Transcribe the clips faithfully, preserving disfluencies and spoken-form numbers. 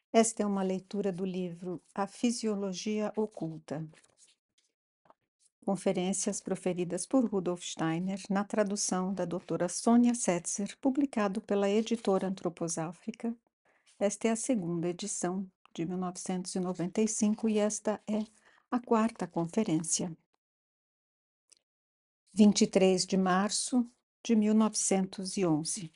Esta é uma leitura do livro A Fisiologia Oculta. Conferências proferidas por Rudolf Steiner, na tradução da doutora Sônia Setzer, publicado pela editora antroposófica. Esta é a segunda edição, de mil novecentos e noventa e cinco, e esta é a quarta conferência. vinte e três de março de mil novecentos e onze.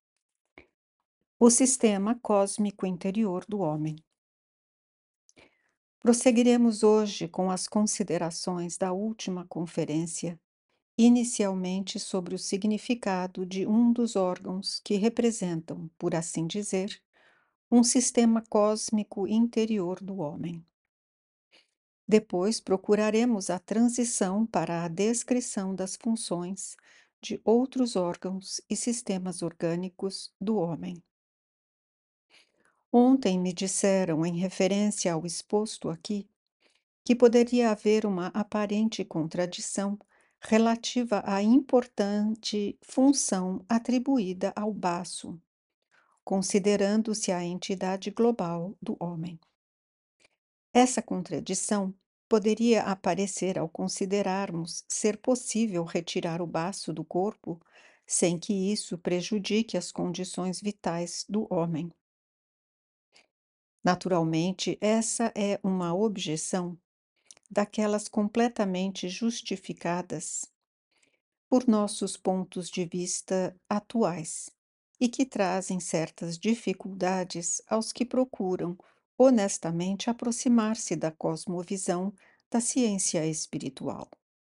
O sistema cósmico interior do homem. Prosseguiremos hoje com as considerações da última conferência, inicialmente sobre o significado de um dos órgãos que representam, por assim dizer, um sistema cósmico interior do homem. Depois procuraremos a transição para a descrição das funções de outros órgãos e sistemas orgânicos do homem. Ontem me disseram, em referência ao exposto aqui, que poderia haver uma aparente contradição relativa à importante função atribuída ao baço, considerando-se a entidade global do homem. Essa contradição poderia aparecer ao considerarmos ser possível retirar o baço do corpo sem que isso prejudique as condições vitais do homem. Naturalmente, essa é uma objeção daquelas completamente justificadas por nossos pontos de vista atuais e que trazem certas dificuldades aos que procuram honestamente aproximar-se da cosmovisão da ciência espiritual.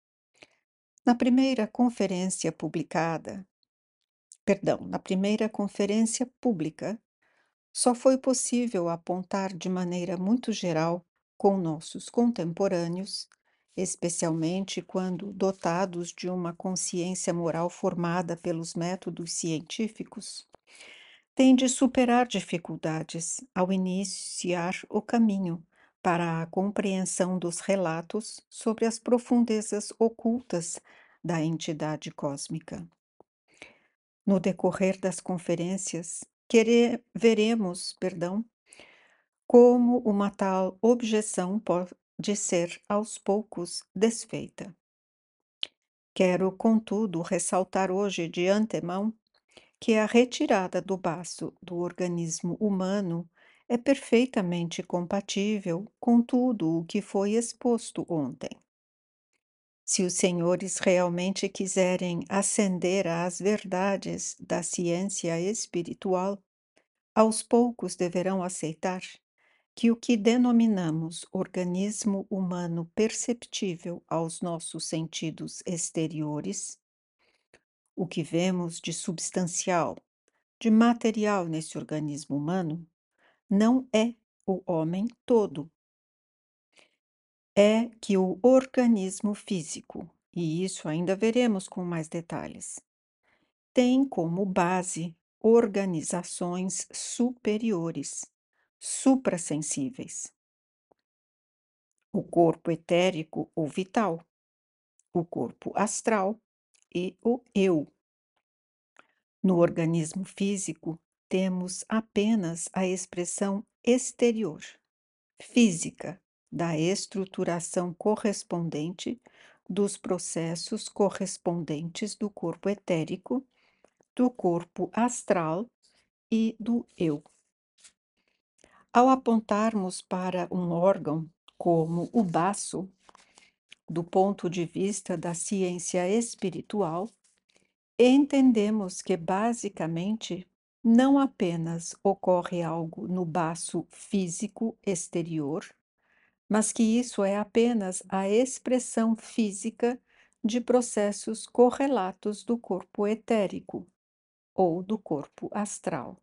Na primeira conferência publicada, perdão, na primeira conferência pública, só foi possível apontar de maneira muito geral com nossos contemporâneos, especialmente quando dotados de uma consciência moral formada pelos métodos científicos, têm de superar dificuldades ao iniciar o caminho para a compreensão dos relatos sobre as profundezas ocultas da entidade cósmica. No decorrer das conferências, querer, veremos, perdão, como uma tal objeção pode ser aos poucos desfeita. Quero, contudo, ressaltar hoje de antemão que a retirada do baço do organismo humano é perfeitamente compatível com tudo o que foi exposto ontem. Se os senhores realmente quiserem ascender às verdades da ciência espiritual, aos poucos deverão aceitar que o que denominamos organismo humano perceptível aos nossos sentidos exteriores, o que vemos de substancial, de material nesse organismo humano, não é o homem todo. É que o organismo físico, e isso ainda veremos com mais detalhes, tem como base organizações superiores, suprassensíveis. O corpo etérico ou vital, o corpo astral e o eu. No organismo físico, temos apenas a expressão exterior, física, da estruturação correspondente dos processos correspondentes do corpo etérico, do corpo astral e do eu. Ao apontarmos para um órgão como o baço, do ponto de vista da ciência espiritual, entendemos que, basicamente, não apenas ocorre algo no baço físico exterior, mas que isso é apenas a expressão física de processos correlatos do corpo etérico ou do corpo astral.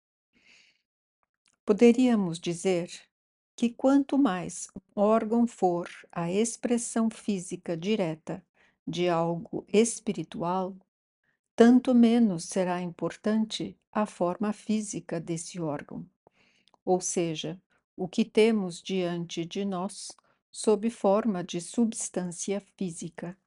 Poderíamos dizer que quanto mais um órgão for a expressão física direta de algo espiritual, tanto menos será importante a forma física desse órgão, ou seja, o que temos diante de nós sob forma de substância física.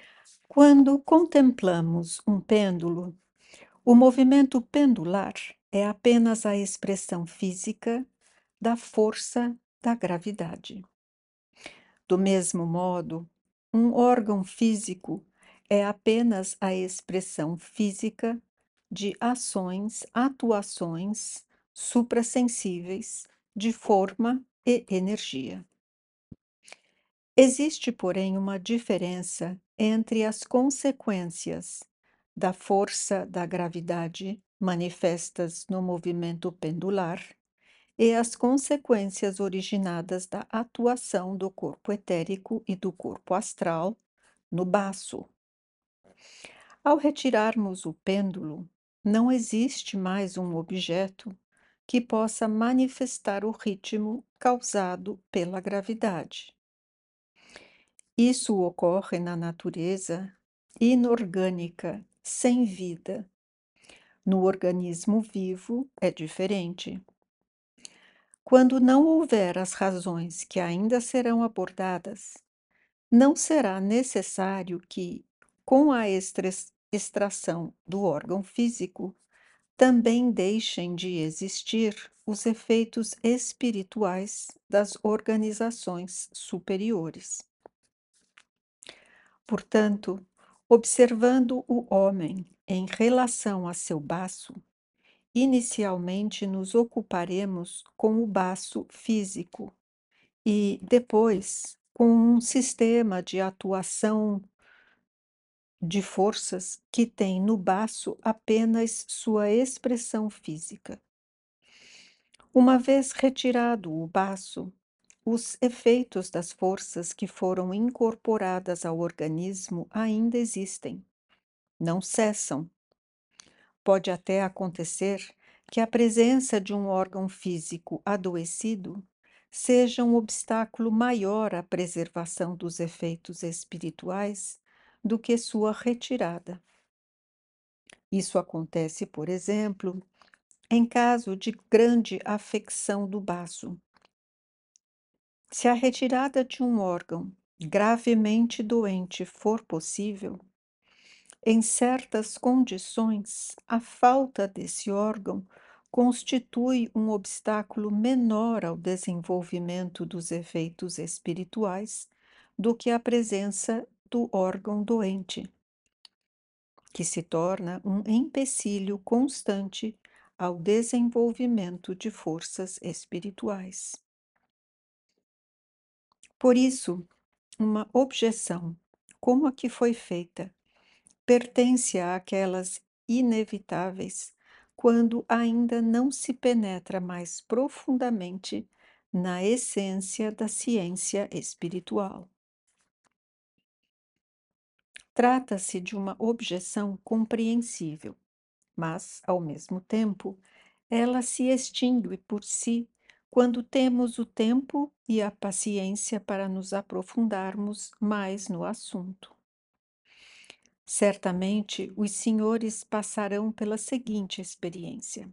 Quando contemplamos um pêndulo, o movimento pendular é apenas a expressão física da força da gravidade. Do mesmo modo, um órgão físico é apenas a expressão física de ações, atuações suprassensíveis de forma e energia. Existe, porém, uma diferença entre as consequências da força da gravidade manifestas no movimento pendular e as consequências originadas da atuação do corpo etérico e do corpo astral no baço. Ao retirarmos o pêndulo, não existe mais um objeto que possa manifestar o ritmo causado pela gravidade. Isso ocorre na natureza inorgânica, sem vida. No organismo vivo é diferente. Quando não houver as razões que ainda serão abordadas, não será necessário que, com a extres- extração do órgão físico, também deixem de existir os efeitos espirituais das organizações superiores. Portanto, observando o homem em relação a seu baço, inicialmente nos ocuparemos com o baço físico e, depois, com um sistema de atuação de forças que tem no baço apenas sua expressão física. Uma vez retirado o baço, os efeitos das forças que foram incorporadas ao organismo ainda existem, não cessam. Pode até acontecer que a presença de um órgão físico adoecido seja um obstáculo maior à preservação dos efeitos espirituais do que sua retirada. Isso acontece, por exemplo, em caso de grande afecção do baço. Se a retirada de um órgão gravemente doente for possível, em certas condições, a falta desse órgão constitui um obstáculo menor ao desenvolvimento dos efeitos espirituais do que a presença do órgão doente, que se torna um empecilho constante ao desenvolvimento de forças espirituais. Por isso, uma objeção, como a que foi feita, pertence àquelas inevitáveis quando ainda não se penetra mais profundamente na essência da ciência espiritual. Trata-se de uma objeção compreensível, mas, ao mesmo tempo, ela se extingue por si quando temos o tempo e a paciência para nos aprofundarmos mais no assunto. Certamente, os senhores passarão pela seguinte experiência.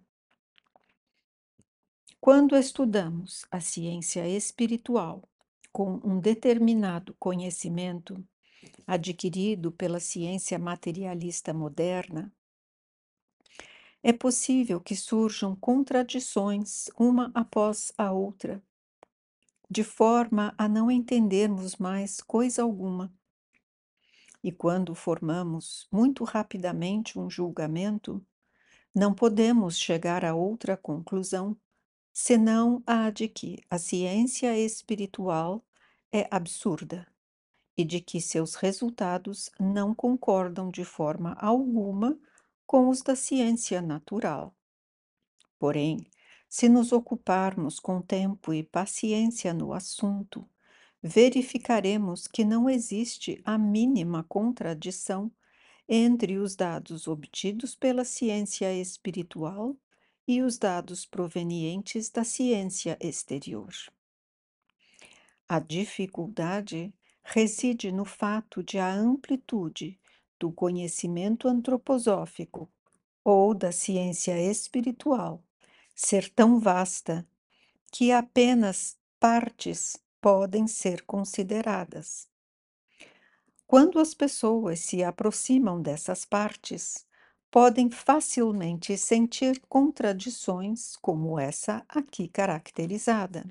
Quando estudamos a ciência espiritual com um determinado conhecimento adquirido pela ciência materialista moderna, é possível que surjam contradições uma após a outra, de forma a não entendermos mais coisa alguma. E quando formamos muito rapidamente um julgamento, não podemos chegar a outra conclusão, senão a de que a ciência espiritual é absurda e de que seus resultados não concordam de forma alguma com os da ciência natural. Porém, se nos ocuparmos com tempo e paciência no assunto, verificaremos que não existe a mínima contradição entre os dados obtidos pela ciência espiritual e os dados provenientes da ciência exterior. A dificuldade reside no fato de a amplitude do conhecimento antroposófico ou da ciência espiritual ser tão vasta que apenas partes podem ser consideradas. Quando as pessoas se aproximam dessas partes, podem facilmente sentir contradições como essa aqui caracterizada.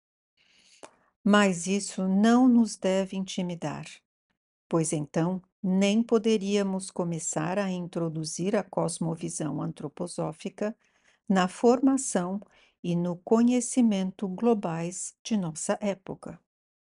Mas isso não nos deve intimidar, pois então nem poderíamos começar a introduzir a cosmovisão antroposófica na formação e no conhecimento globais de nossa época.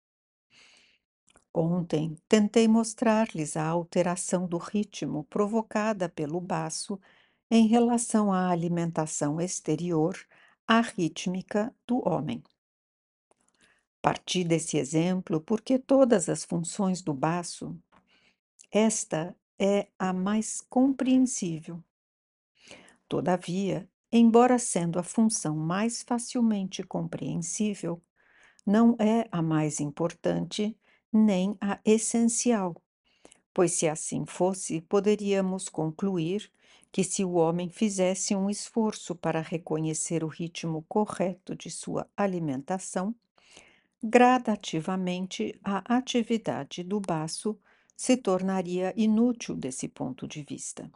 Ontem tentei mostrar-lhes a alteração do ritmo provocada pelo baço em relação à alimentação exterior, arrítmica do homem. Parti desse exemplo porque todas as funções do baço, esta é a mais compreensível. Todavia, embora sendo a função mais facilmente compreensível, não é a mais importante nem a essencial, pois se assim fosse, poderíamos concluir que se o homem fizesse um esforço para reconhecer o ritmo correto de sua alimentação, gradativamente a atividade do baço se tornaria inútil desse ponto de vista.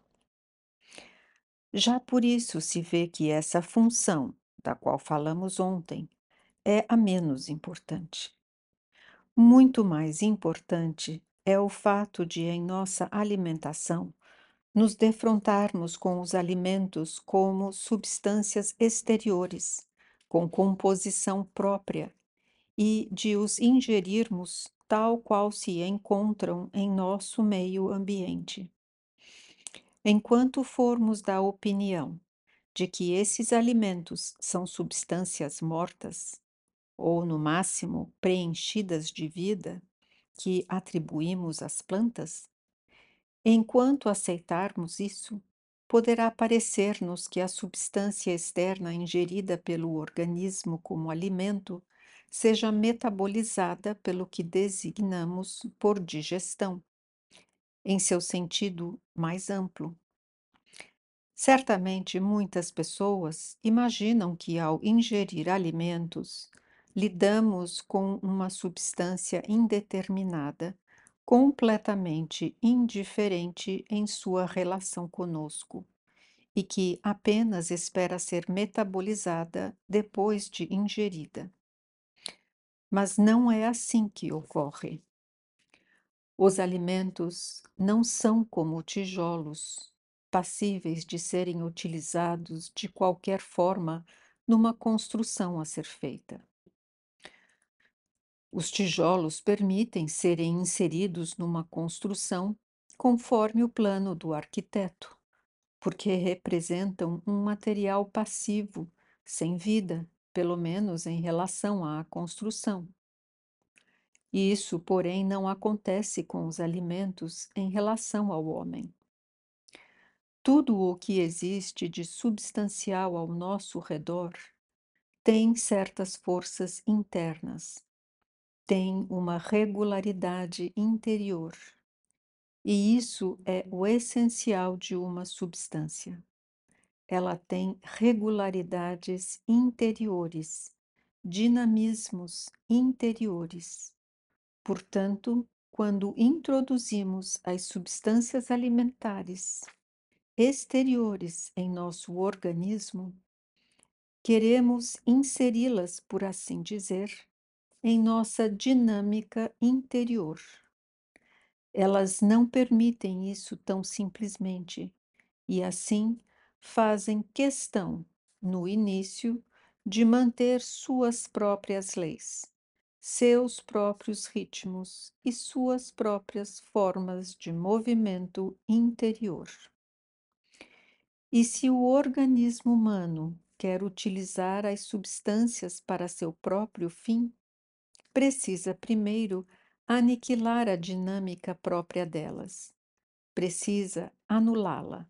Já por isso se vê que essa função, da qual falamos ontem, é a menos importante. Muito mais importante é o fato de, em nossa alimentação, nos defrontarmos com os alimentos como substâncias exteriores, com composição própria, e de os ingerirmos tal qual se encontram em nosso meio ambiente. Enquanto formos da opinião de que esses alimentos são substâncias mortas, ou no máximo preenchidas de vida, que atribuímos às plantas, enquanto aceitarmos isso, poderá parecer-nos que a substância externa ingerida pelo organismo como alimento seja metabolizada pelo que designamos por digestão, em seu sentido mais amplo. Certamente muitas pessoas imaginam que, ao ingerir alimentos, lidamos com uma substância indeterminada, completamente indiferente em sua relação conosco, e que apenas espera ser metabolizada depois de ingerida. Mas não é assim que ocorre. Os alimentos não são como tijolos, passíveis de serem utilizados de qualquer forma numa construção a ser feita. Os tijolos permitem serem inseridos numa construção conforme o plano do arquiteto, porque representam um material passivo, sem vida, pelo menos em relação à construção. Isso, porém, não acontece com os alimentos em relação ao homem. Tudo o que existe de substancial ao nosso redor tem certas forças internas, tem uma regularidade interior, e isso é o essencial de uma substância. Ela tem regularidades interiores, dinamismos interiores. Portanto, quando introduzimos as substâncias alimentares exteriores em nosso organismo, queremos inseri-las, por assim dizer, em nossa dinâmica interior. Elas não permitem isso tão simplesmente e, assim, fazem questão, no início, de manter suas próprias leis, seus próprios ritmos e suas próprias formas de movimento interior. E se o organismo humano quer utilizar as substâncias para seu próprio fim, precisa primeiro aniquilar a dinâmica própria delas, precisa anulá-la.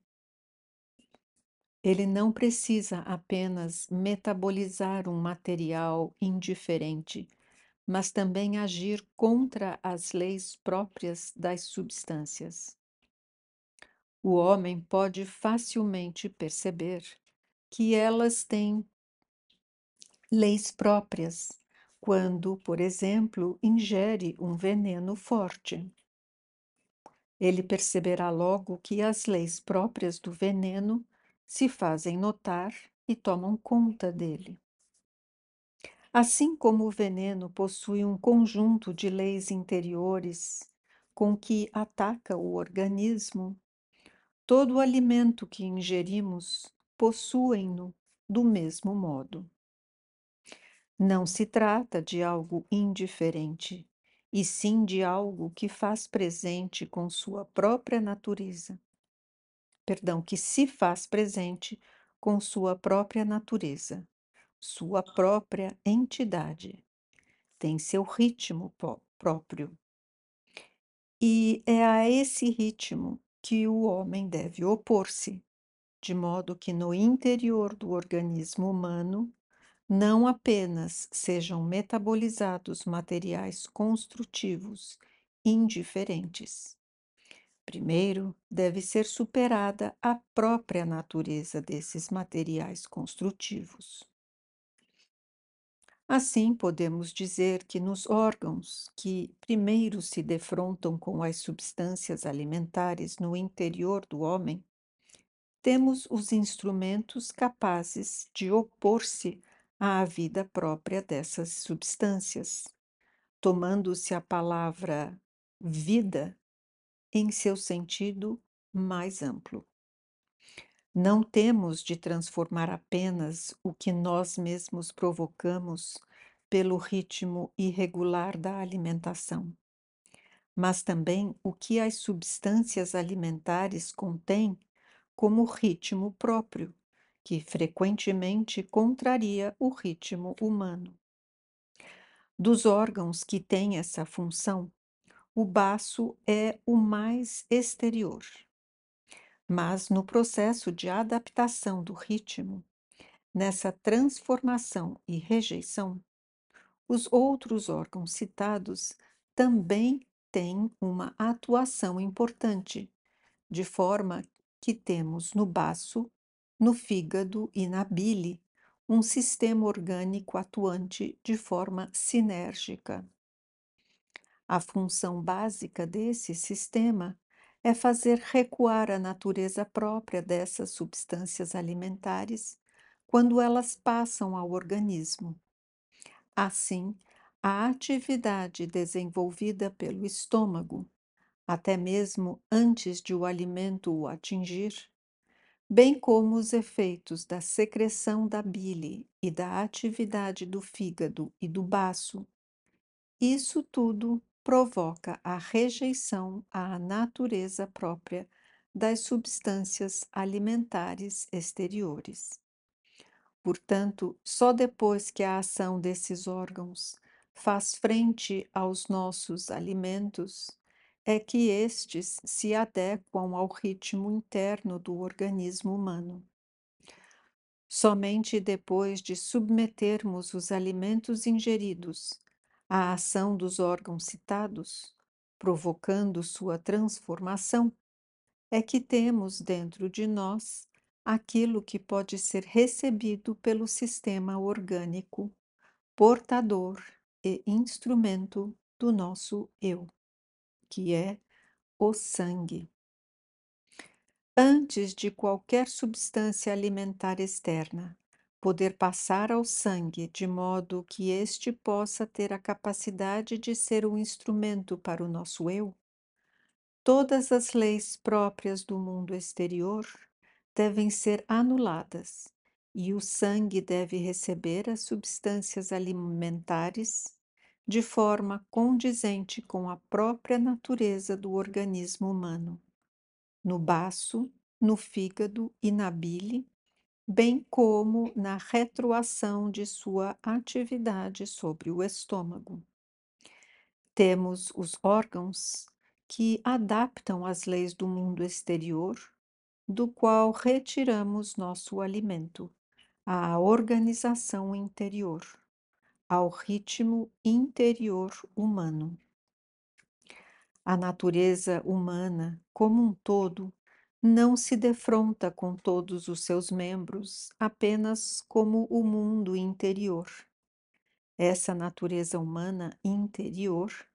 Ele não precisa apenas metabolizar um material indiferente, mas também agir contra as leis próprias das substâncias. O homem pode facilmente perceber que elas têm leis próprias quando, por exemplo, ingere um veneno forte. Ele perceberá logo que as leis próprias do veneno se fazem notar e tomam conta dele. Assim como o veneno possui um conjunto de leis interiores com que ataca o organismo, todo o alimento que ingerimos possuem-no do mesmo modo. Não se trata de algo indiferente, e sim de algo que faz presente com sua própria natureza. Perdão, que se faz presente com sua própria natureza, sua própria entidade, tem seu ritmo pó- próprio. E é a esse ritmo que o homem deve opor-se, de modo que no interior do organismo humano não apenas sejam metabolizados materiais construtivos indiferentes. Primeiro, deve ser superada a própria natureza desses materiais construtivos. Assim, podemos dizer que nos órgãos que primeiro se defrontam com as substâncias alimentares no interior do homem, temos os instrumentos capazes de opor-se à vida própria dessas substâncias, tomando-se a palavra vida em seu sentido mais amplo. Não temos de transformar apenas o que nós mesmos provocamos pelo ritmo irregular da alimentação, mas também o que as substâncias alimentares contêm como ritmo próprio, que frequentemente contraria o ritmo humano. Dos órgãos que têm essa função, o baço é o mais exterior, mas no processo de adaptação do ritmo, nessa transformação e rejeição, os outros órgãos citados também têm uma atuação importante, de forma que temos no baço, no fígado e na bile um sistema orgânico atuante de forma sinérgica. A função básica desse sistema é fazer recuar a natureza própria dessas substâncias alimentares quando elas passam ao organismo. Assim, a atividade desenvolvida pelo estômago, até mesmo antes de o alimento o atingir, bem como os efeitos da secreção da bile e da atividade do fígado e do baço, isso tudo provoca a rejeição à natureza própria das substâncias alimentares exteriores. Portanto, só depois que a ação desses órgãos faz frente aos nossos alimentos é que estes se adequam ao ritmo interno do organismo humano. Somente depois de submetermos os alimentos ingeridos à ação dos órgãos citados, provocando sua transformação, é que temos dentro de nós aquilo que pode ser recebido pelo sistema orgânico, portador e instrumento do nosso eu, que é o sangue. Antes de qualquer substância alimentar externa poder passar ao sangue de modo que este possa ter a capacidade de ser um instrumento para o nosso eu, todas as leis próprias do mundo exterior devem ser anuladas e o sangue deve receber as substâncias alimentares de forma condizente com a própria natureza do organismo humano, no baço, no fígado e na bile, bem como na retroação de sua atividade sobre o estômago. Temos os órgãos que adaptam as leis do mundo exterior, do qual retiramos nosso alimento, à organização interior, ao ritmo interior humano. A natureza humana, como um todo, não se defronta com todos os seus membros apenas como o mundo interior. Essa natureza humana interior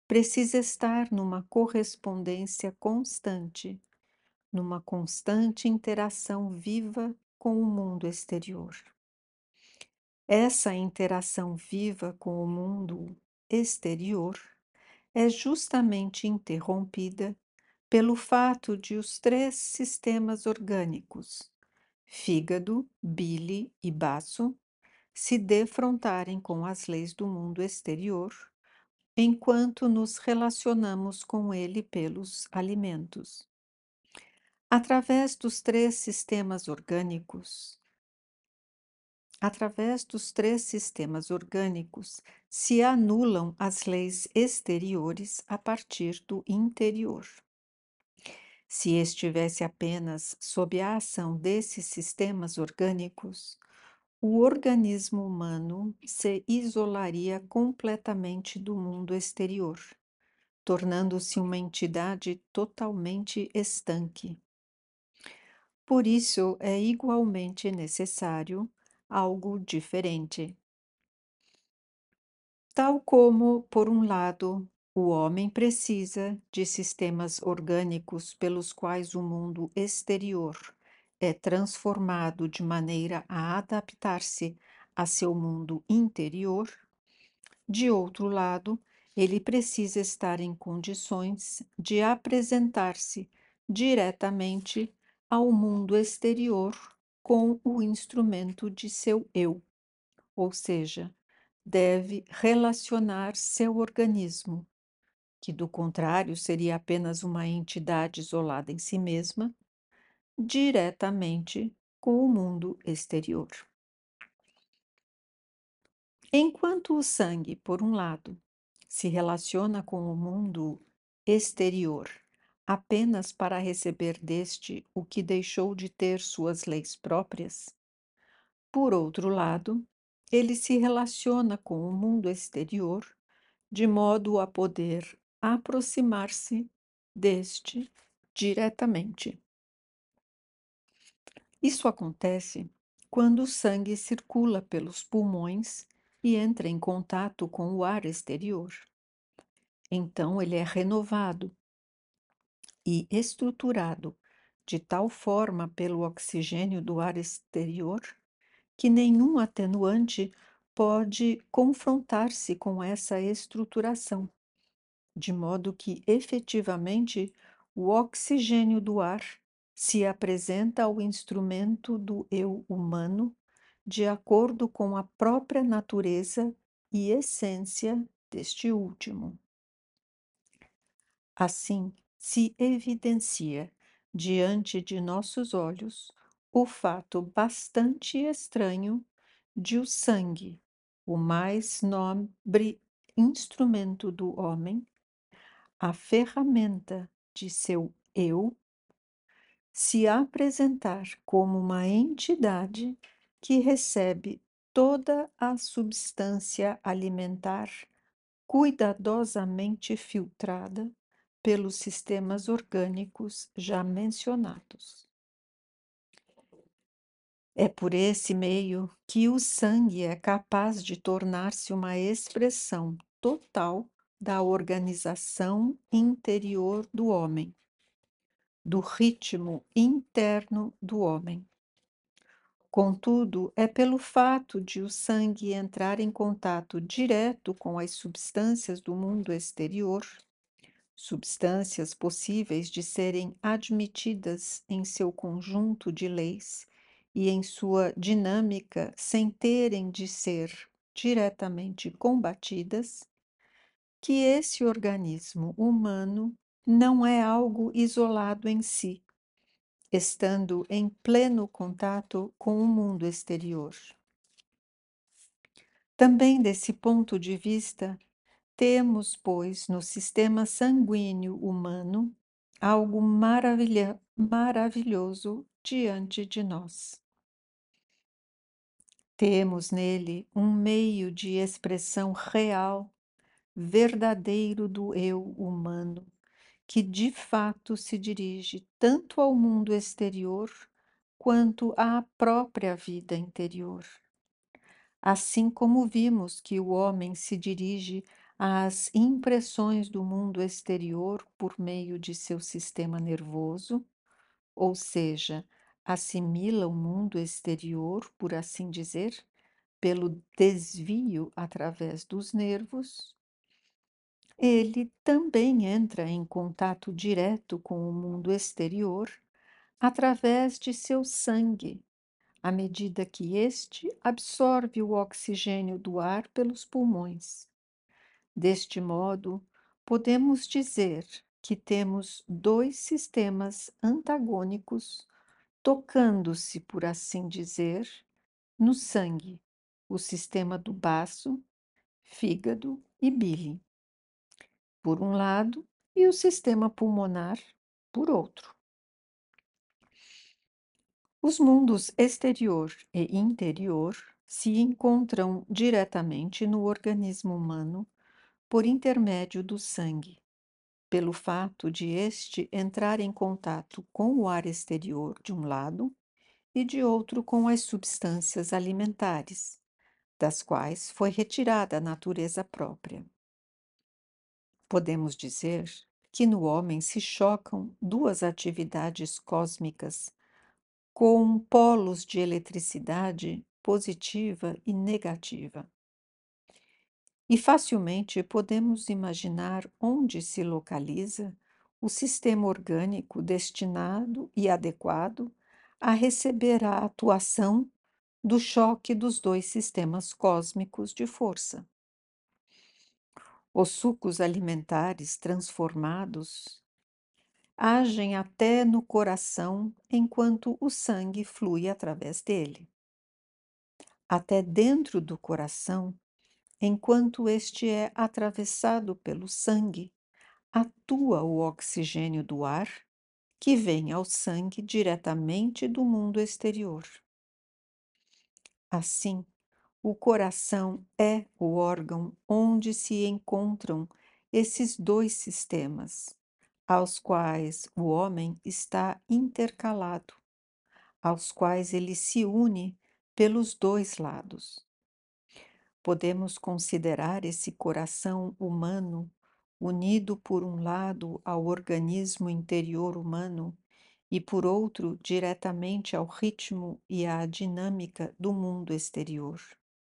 precisa estar numa correspondência constante, numa constante interação viva com o mundo exterior. Essa interação viva com o mundo exterior é justamente interrompida pelo fato de os três sistemas orgânicos, fígado, bile e baço, se defrontarem com as leis do mundo exterior, enquanto nos relacionamos com ele pelos alimentos. Através dos três sistemas orgânicos, através dos três sistemas orgânicos, se anulam as leis exteriores a partir do interior. Se estivesse apenas sob a ação desses sistemas orgânicos, o organismo humano se isolaria completamente do mundo exterior, tornando-se uma entidade totalmente estanque. Por isso, é igualmente necessário algo diferente. Tal como, por um lado, o homem precisa de sistemas orgânicos pelos quais o mundo exterior é transformado de maneira a adaptar-se a seu mundo interior, de outro lado, ele precisa estar em condições de apresentar-se diretamente ao mundo exterior com o instrumento de seu eu, ou seja, deve relacionar seu organismo, que do contrário seria apenas uma entidade isolada em si mesma, diretamente com o mundo exterior. Enquanto o sangue, por um lado, se relaciona com o mundo exterior apenas para receber deste o que deixou de ter suas leis próprias, por outro lado, ele se relaciona com o mundo exterior de modo a poder aproximar-se deste diretamente. Isso acontece quando o sangue circula pelos pulmões e entra em contato com o ar exterior. Então, ele é renovado e estruturado de tal forma pelo oxigênio do ar exterior que nenhum atenuante pode confrontar-se com essa estruturação, de modo que, efetivamente, o oxigênio do ar se apresenta ao instrumento do eu humano de acordo com a própria natureza e essência deste último. Assim, se evidencia diante de nossos olhos o fato bastante estranho de o sangue, o mais nobre instrumento do homem, a ferramenta de seu eu, se apresentar como uma entidade que recebe toda a substância alimentar cuidadosamente filtrada pelos sistemas orgânicos já mencionados. É por esse meio que o sangue é capaz de tornar-se uma expressão total da organização interior do homem, do ritmo interno do homem. Contudo, é pelo fato de o sangue entrar em contato direto com as substâncias do mundo exterior, substâncias possíveis de serem admitidas em seu conjunto de leis e em sua dinâmica sem terem de ser diretamente combatidas, que esse organismo humano não é algo isolado em si, estando em pleno contato com o mundo exterior. Também desse ponto de vista, temos, pois, no sistema sanguíneo humano algo maravilha maravilhoso diante de nós. Temos nele um meio de expressão real, verdadeiro do eu humano, que de fato se dirige tanto ao mundo exterior quanto à própria vida interior. Assim como vimos que o homem se dirige as impressões do mundo exterior por meio de seu sistema nervoso, ou seja, assimila o mundo exterior, por assim dizer, pelo desvio através dos nervos. Ele também entra em contato direto com o mundo exterior através de seu sangue, à medida que este absorve o oxigênio do ar pelos pulmões. Deste modo, podemos dizer que temos dois sistemas antagônicos tocando-se, por assim dizer, no sangue, o sistema do baço, fígado e bile, por um lado, e o sistema pulmonar, por outro. Os mundos exterior e interior se encontram diretamente no organismo humano por intermédio do sangue, pelo fato de este entrar em contato com o ar exterior de um lado e de outro com as substâncias alimentares, das quais foi retirada a natureza própria. Podemos dizer que no homem se chocam duas atividades cósmicas com polos de eletricidade positiva e negativa. E facilmente podemos imaginar onde se localiza o sistema orgânico destinado e adequado a receber a atuação do choque dos dois sistemas cósmicos de força. Os sucos alimentares transformados agem até no coração enquanto o sangue flui através dele. Até dentro do coração, enquanto este é atravessado pelo sangue, atua o oxigênio do ar, que vem ao sangue diretamente do mundo exterior. Assim, o coração é o órgão onde se encontram esses dois sistemas, aos quais o homem está intercalado, aos quais ele se une pelos dois lados. Podemos considerar esse coração humano unido por um lado ao organismo interior humano e por outro diretamente ao ritmo e à dinâmica do mundo exterior.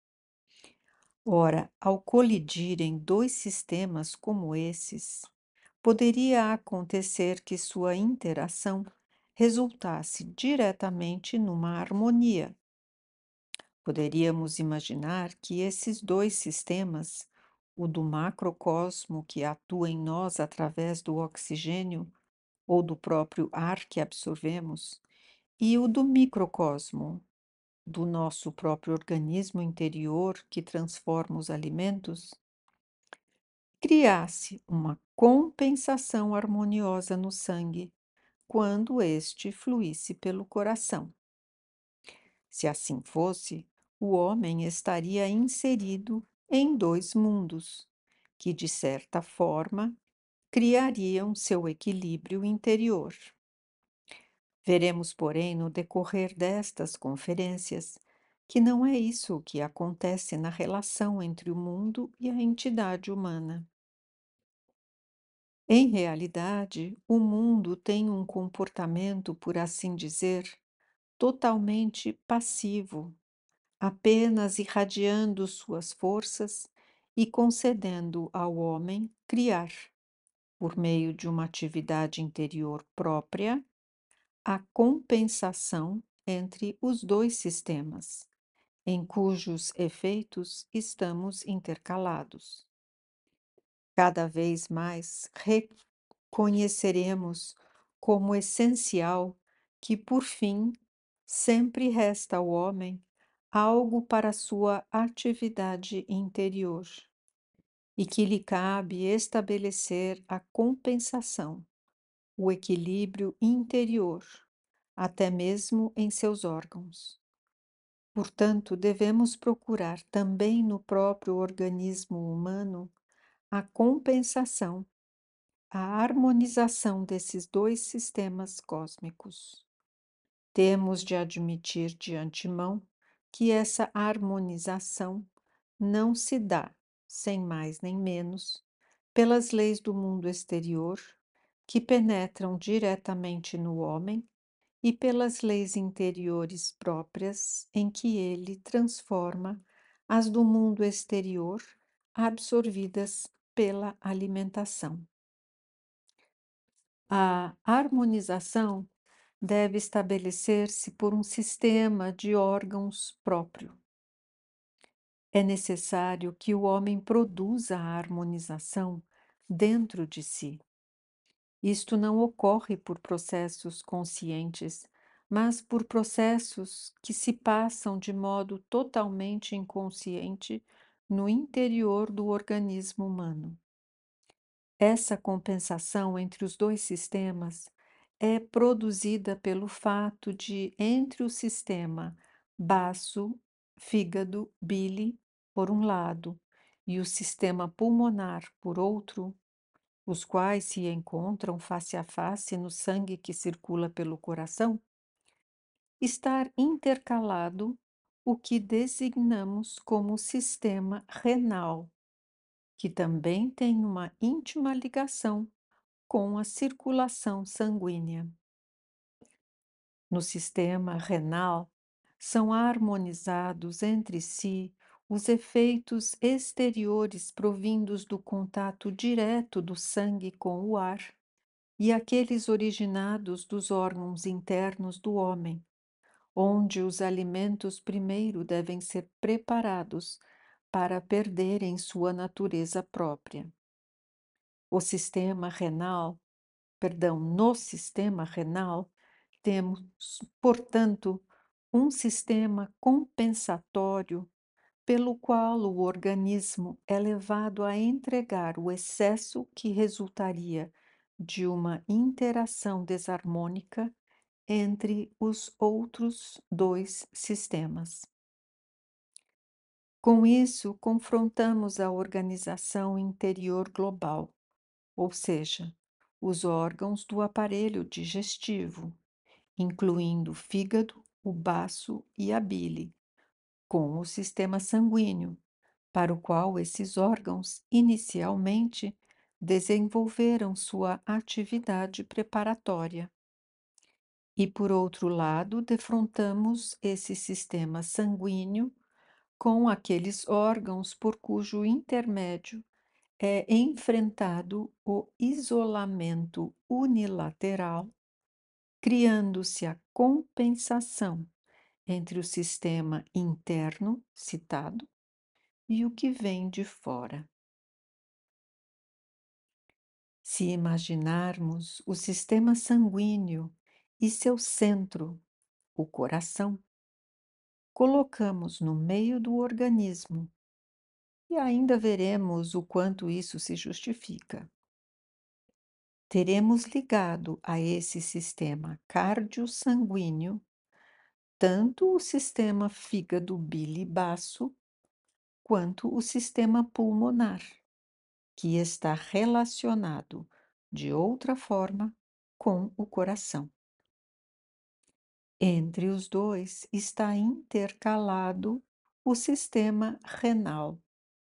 Ora, ao colidirem dois sistemas como esses, poderia acontecer que sua interação resultasse diretamente numa harmonia. Poderíamos imaginar que esses dois sistemas, o do macrocosmo que atua em nós através do oxigênio ou do próprio ar que absorvemos, e o do microcosmo, do nosso próprio organismo interior que transforma os alimentos, criasse uma compensação harmoniosa no sangue quando este fluísse pelo coração. Se assim fosse, o homem estaria inserido em dois mundos, que, de certa forma, criariam seu equilíbrio interior. Veremos, porém, no decorrer destas conferências, que não é isso o que acontece na relação entre o mundo e a entidade humana. Em realidade, o mundo tem um comportamento, por assim dizer, totalmente passivo, apenas irradiando suas forças e concedendo ao homem criar, por meio de uma atividade interior própria, a compensação entre os dois sistemas, em cujos efeitos estamos intercalados. Cada vez mais reconheceremos como essencial que, por fim, sempre resta ao homem algo para sua atividade interior e que lhe cabe estabelecer a compensação, o equilíbrio interior, até mesmo em seus órgãos. Portanto, devemos procurar também no próprio organismo humano a compensação, a harmonização desses dois sistemas cósmicos. Temos de admitir de antemão que essa harmonização não se dá sem mais nem menos, pelas leis do mundo exterior, que penetram diretamente no homem, e pelas leis interiores próprias, em que ele transforma as do mundo exterior, absorvidas pela alimentação. A harmonização deve estabelecer-se por um sistema de órgãos próprio. É necessário que o homem produza a harmonização dentro de si. Isto não ocorre por processos conscientes, mas por processos que se passam de modo totalmente inconsciente no interior do organismo humano. Essa compensação entre os dois sistemas é produzida pelo fato de, entre o sistema baço, fígado, bile, por um lado, e o sistema pulmonar, por outro, os quais se encontram face a face no sangue que circula pelo coração, estar intercalado o que designamos como sistema renal, que também tem uma íntima ligação com a circulação sanguínea. No sistema renal, são harmonizados entre si os efeitos exteriores provindos do contato direto do sangue com o ar e aqueles originados dos órgãos internos do homem, onde os alimentos primeiro devem ser preparados para perderem sua natureza própria. O sistema renal, perdão, no sistema renal, temos, portanto, um sistema compensatório pelo qual o organismo é levado a entregar o excesso que resultaria de uma interação desarmônica entre os outros dois sistemas. Com isso, confrontamos a organização interior global, ou seja, os órgãos do aparelho digestivo, incluindo o fígado, o baço e a bile, com o sistema sanguíneo, para o qual esses órgãos inicialmente desenvolveram sua atividade preparatória. E, por outro lado, defrontamos esse sistema sanguíneo com aqueles órgãos por cujo intermédio é enfrentado o isolamento unilateral, criando-se a compensação entre o sistema interno citado e o que vem de fora. Se imaginarmos o sistema sanguíneo e seu centro, o coração, colocamos no meio do organismo e ainda veremos o quanto isso se justifica. Teremos ligado a esse sistema cardio-sanguíneo tanto o sistema fígado-bile-baço quanto o sistema pulmonar, que está relacionado de outra forma com o coração. Entre os dois está intercalado o sistema renal.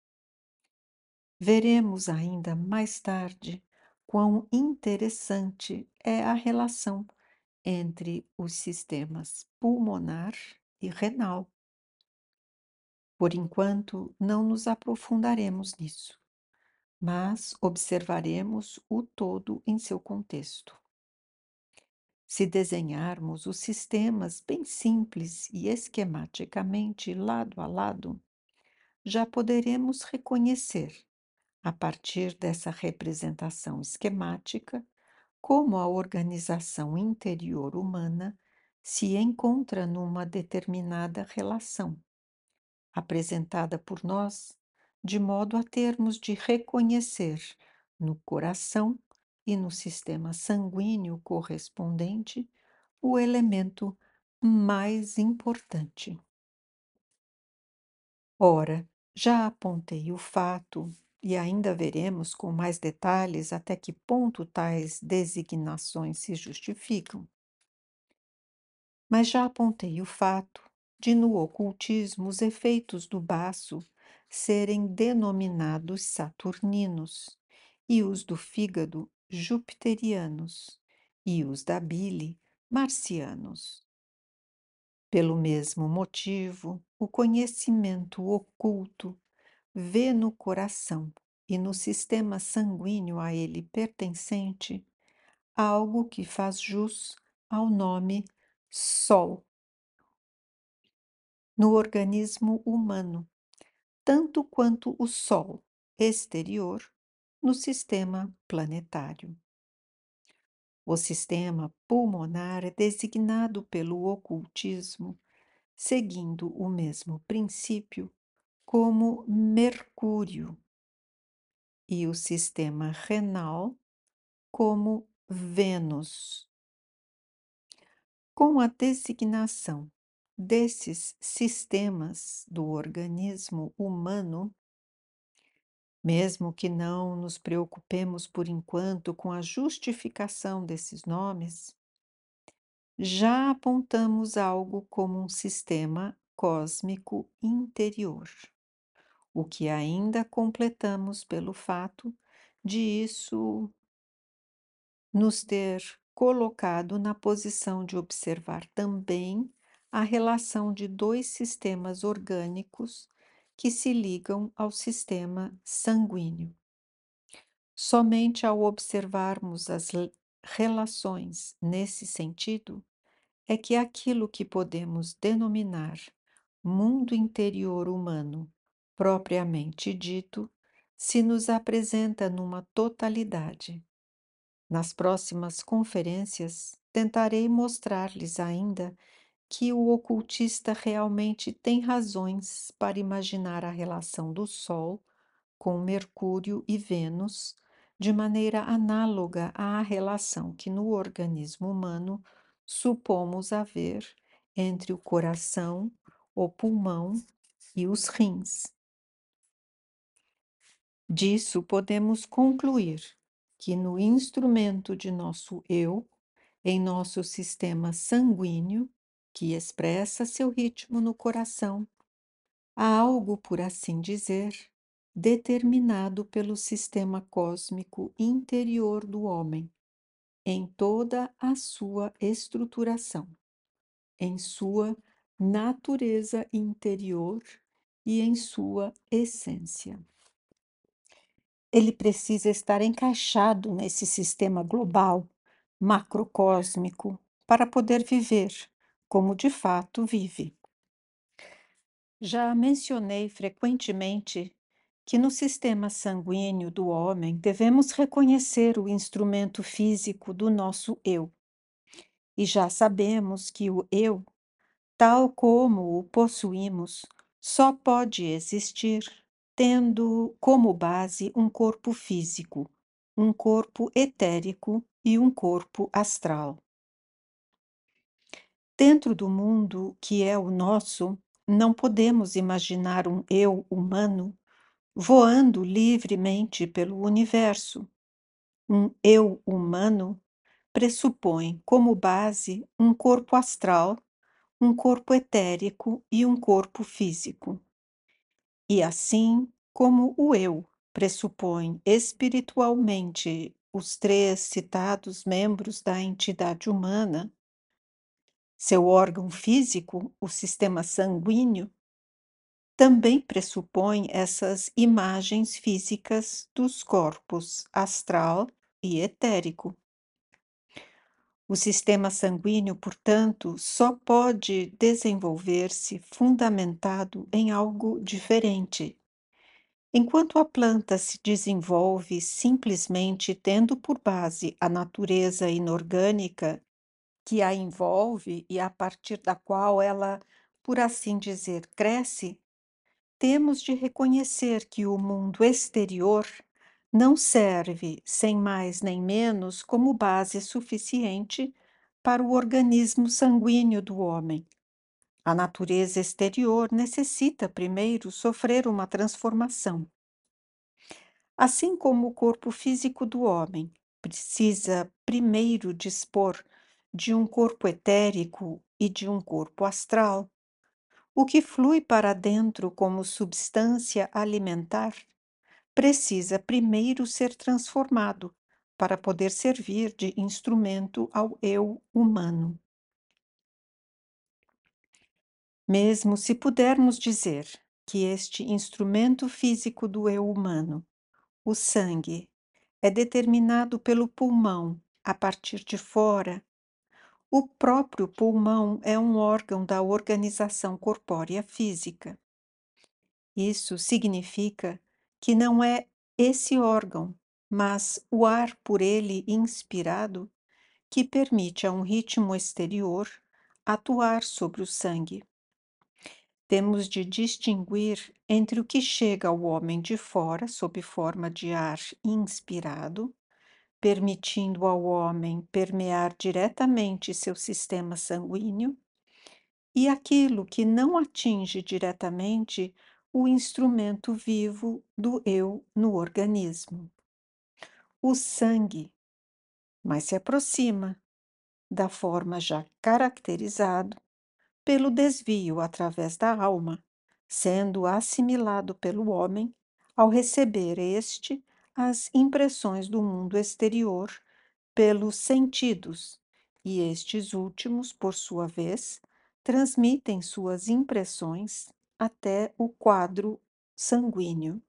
Veremos ainda mais tarde quão interessante é a relação entre os sistemas pulmonar e renal. Por enquanto, não nos aprofundaremos nisso, mas observaremos o todo em seu contexto. Se desenharmos os sistemas bem simples e esquematicamente lado a lado, já poderemos reconhecer, a partir dessa representação esquemática, como a organização interior humana se encontra numa determinada relação, apresentada por nós, de modo a termos de reconhecer no coração e no sistema sanguíneo correspondente o elemento mais importante. Ora, já apontei o fato, e ainda veremos com mais detalhes até que ponto tais designações se justificam, mas já apontei o fato de no ocultismo os efeitos do baço serem denominados saturninos, e os do fígado jupiterianos, e os da bile marcianos. Pelo mesmo motivo, o conhecimento oculto vê no coração e no sistema sanguíneo a ele pertencente algo que faz jus ao nome Sol no organismo humano, tanto quanto o Sol exterior no sistema planetário. O sistema pulmonar é designado pelo ocultismo, seguindo o mesmo princípio, como Mercúrio, e o sistema renal como Vênus. Com a designação desses sistemas do organismo humano, mesmo que não nos preocupemos por enquanto com a justificação desses nomes, já apontamos algo como um sistema cósmico interior, o que ainda completamos pelo fato de isso nos ter colocado na posição de observar também a relação de dois sistemas orgânicos que se ligam ao sistema sanguíneo. Somente ao observarmos as l- relações nesse sentido é que aquilo que podemos denominar mundo interior humano, propriamente dito, se nos apresenta numa totalidade. Nas próximas conferências, tentarei mostrar-lhes ainda que o ocultista realmente tem razões para imaginar a relação do Sol com Mercúrio e Vênus de maneira análoga à relação que no organismo humano supomos haver entre o coração, o pulmão e os rins. Disso podemos concluir que no instrumento de nosso eu, em nosso sistema sanguíneo, que expressa seu ritmo no coração, há algo, por assim dizer, determinado pelo sistema cósmico interior do homem, em toda a sua estruturação, em sua natureza interior e em sua essência. Ele precisa estar encaixado nesse sistema global, macrocósmico, para poder viver como de fato vive. Já mencionei frequentemente que no sistema sanguíneo do homem devemos reconhecer o instrumento físico do nosso eu. E já sabemos que o eu, tal como o possuímos, só pode existir tendo como base um corpo físico, um corpo etérico e um corpo astral. Dentro do mundo que é o nosso, não podemos imaginar um eu humano voando livremente pelo universo. Um eu humano pressupõe como base um corpo astral, um corpo etérico e um corpo físico. E assim como o eu pressupõe espiritualmente os três citados membros da entidade humana, seu órgão físico, o sistema sanguíneo, também pressupõe essas imagens físicas dos corpos astral e etérico. O sistema sanguíneo, portanto, só pode desenvolver-se fundamentado em algo diferente. Enquanto a planta se desenvolve simplesmente tendo por base a natureza inorgânica que a envolve e a partir da qual ela, por assim dizer, cresce, temos de reconhecer que o mundo exterior não serve, sem mais nem menos, como base suficiente para o organismo sanguíneo do homem. A natureza exterior necessita primeiro sofrer uma transformação. Assim como o corpo físico do homem precisa primeiro dispor de um corpo etérico e de um corpo astral, O que flui para dentro como substância alimentar precisa primeiro ser transformado para poder servir de instrumento ao eu humano. Mesmo se pudermos dizer que este instrumento físico do eu humano, o sangue, é determinado pelo pulmão a partir de fora, o próprio pulmão é um órgão da organização corpórea física. Isso significa que não é esse órgão, mas o ar por ele inspirado, que permite a um ritmo exterior atuar sobre o sangue. Temos de distinguir entre o que chega ao homem de fora, sob forma de ar inspirado, permitindo ao homem permear diretamente seu sistema sanguíneo, e aquilo que não atinge diretamente o instrumento vivo do eu no organismo, o sangue, mas se aproxima da forma já caracterizado pelo desvio através da alma, sendo assimilado pelo homem ao receber este as impressões do mundo exterior pelos sentidos, e estes últimos, por sua vez, transmitem suas impressões até o quadro sanguíneo.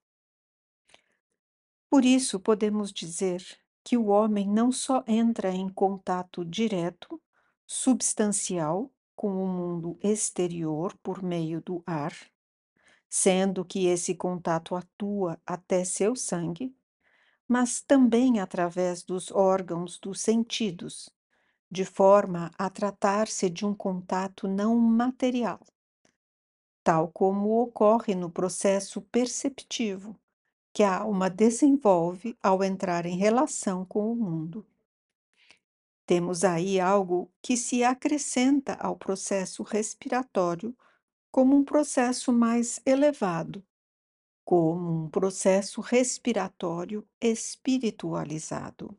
Por isso, podemos dizer que o homem não só entra em contato direto, substancial, com o mundo exterior por meio do ar, sendo que esse contato atua até seu sangue, mas também através dos órgãos dos sentidos, de forma a tratar-se de um contato não material, tal como ocorre no processo perceptivo que a alma desenvolve ao entrar em relação com o mundo. Temos aí algo que se acrescenta ao processo respiratório como um processo mais elevado, como um processo respiratório espiritualizado.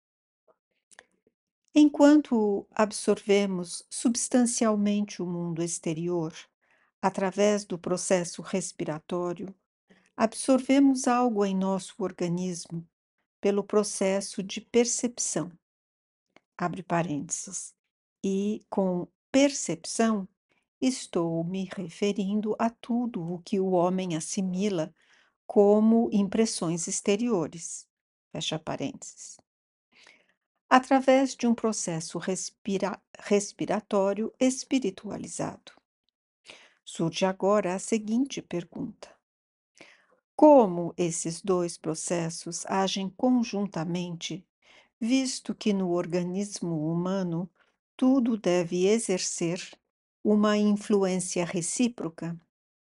Enquanto absorvemos substancialmente o mundo exterior, através do processo respiratório, absorvemos algo em nosso organismo pelo processo de percepção, abre parênteses, e com percepção estou me referindo a tudo o que o homem assimila como impressões exteriores, fecha parênteses. Através de um processo respira- respiratório espiritualizado. Surge agora a seguinte pergunta: como esses dois processos agem conjuntamente, visto que no organismo humano tudo deve exercer uma influência recíproca?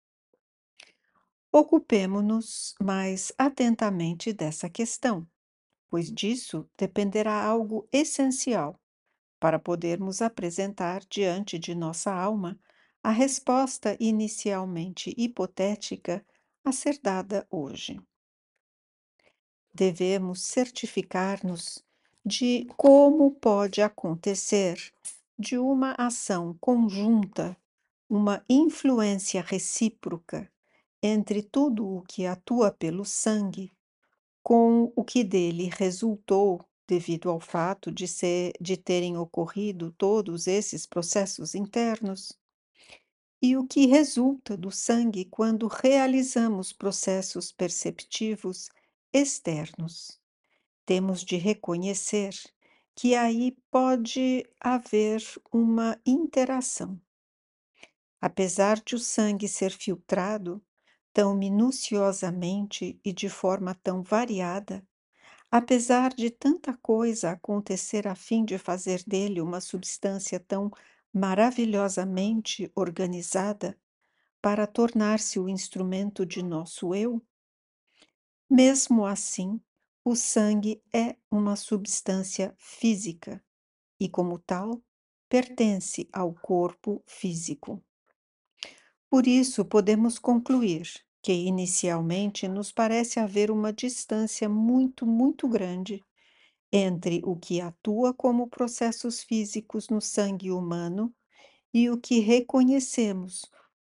Ocupemo-nos mais atentamente dessa questão, pois disso dependerá algo essencial para podermos apresentar diante de nossa alma a resposta inicialmente hipotética a ser dada hoje. Devemos certificar-nos de como pode acontecer de uma ação conjunta, uma influência recíproca entre tudo o que atua pelo sangue com o que dele resultou devido ao fato de ser de terem ocorrido todos esses processos internos, e o que resulta do sangue quando realizamos processos perceptivos externos. Temos de reconhecer que aí pode haver uma interação. Apesar de o sangue ser filtrado tão minuciosamente e de forma tão variada, apesar de tanta coisa acontecer a fim de fazer dele uma substância tão maravilhosamente organizada para tornar-se o instrumento de nosso eu, mesmo assim, o sangue é uma substância física e, como tal, pertence ao corpo físico. Por isso, podemos concluir que, inicialmente, nos parece haver uma distância muito, muito grande entre o que atua como processos físicos no sangue humano e o que reconhecemos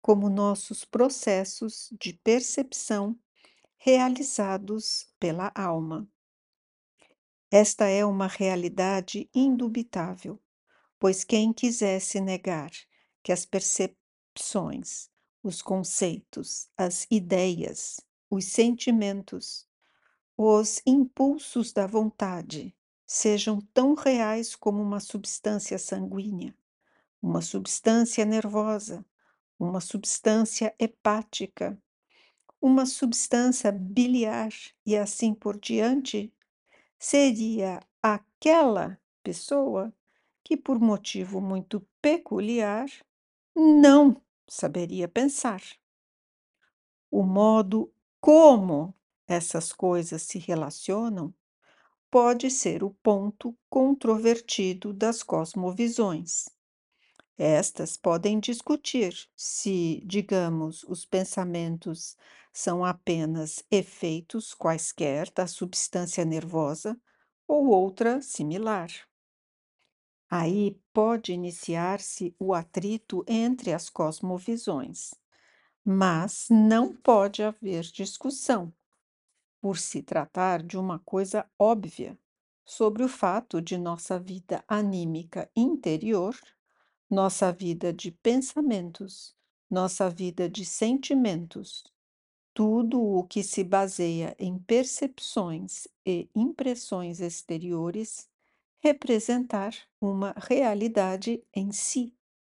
como nossos processos de percepção realizados pela alma. Esta é uma realidade indubitável, pois quem quisesse negar que as percepções, os conceitos, as ideias, os sentimentos, os impulsos da vontade sejam tão reais como uma substância sanguínea, uma substância nervosa, uma substância hepática, uma substância biliar e assim por diante, seria aquela pessoa que, por motivo muito peculiar, não saberia pensar. O modo como essas coisas se relacionam pode ser o ponto controvertido das cosmovisões. Estas podem discutir se, digamos, os pensamentos são apenas efeitos quaisquer da substância nervosa ou outra similar. Aí pode iniciar-se o atrito entre as cosmovisões, mas não pode haver discussão, por se tratar de uma coisa óbvia, sobre o fato de nossa vida anímica interior, nossa vida de pensamentos, nossa vida de sentimentos, tudo o que se baseia em percepções e impressões exteriores, representar uma realidade em si.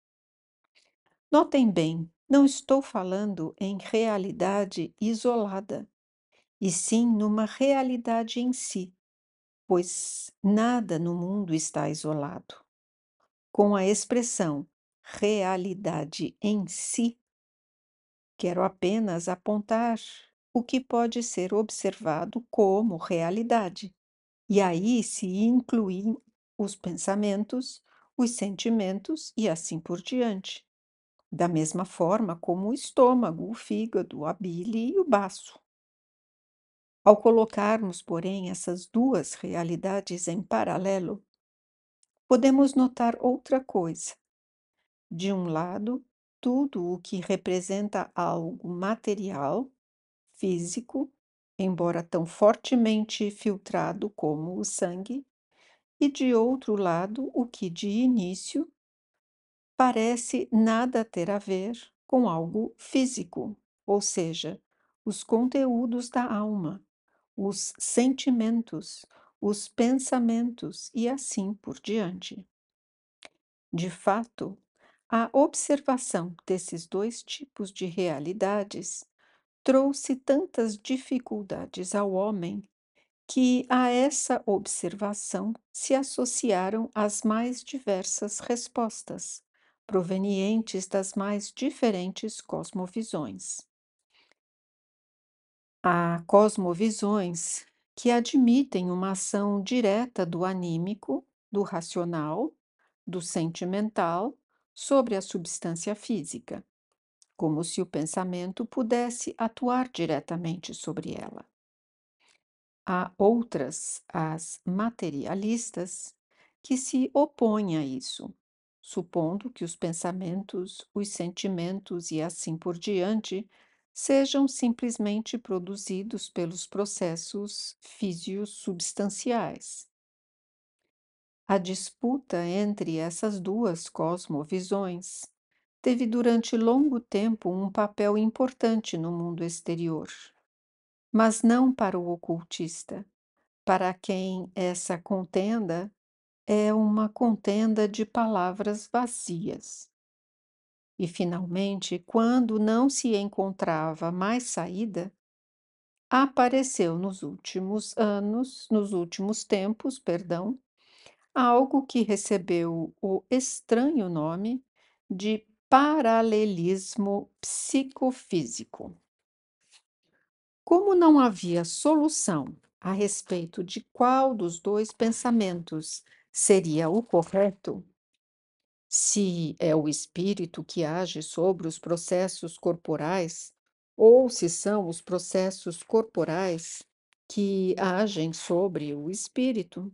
Notem bem, não estou falando em realidade isolada, e sim numa realidade em si, pois nada no mundo está isolado. Com a expressão realidade em si, quero apenas apontar o que pode ser observado como realidade, e aí se incluem os pensamentos, os sentimentos e assim por diante, da mesma forma como o estômago, o fígado, a bile e o baço. Ao colocarmos, porém, essas duas realidades em paralelo, podemos notar outra coisa. De um lado, tudo o que representa algo material, físico, embora tão fortemente filtrado como o sangue, e de outro lado, o que de início parece nada ter a ver com algo físico, ou seja, os conteúdos da alma, os sentimentos, os pensamentos e assim por diante. De fato, a observação desses dois tipos de realidades trouxe tantas dificuldades ao homem que a essa observação se associaram as mais diversas respostas, provenientes das mais diferentes cosmovisões. Há cosmovisões que admitem uma ação direta do anímico, do racional, do sentimental sobre a substância física, como se o pensamento pudesse atuar diretamente sobre ela. Há outras, as materialistas, que se opõem a isso, supondo que os pensamentos, os sentimentos e assim por diante sejam simplesmente produzidos pelos processos fisiosubstanciais. A disputa entre essas duas cosmovisões teve durante longo tempo um papel importante no mundo exterior, mas não para o ocultista, para quem essa contenda é uma contenda de palavras vazias. E, finalmente, quando não se encontrava mais saída, apareceu nos últimos anos, nos últimos tempos, perdão, algo que recebeu o estranho nome de paralelismo psicofísico. Como não havia solução a respeito de qual dos dois pensamentos seria o correto, se é o espírito que age sobre os processos corporais, ou se são os processos corporais que agem sobre o espírito,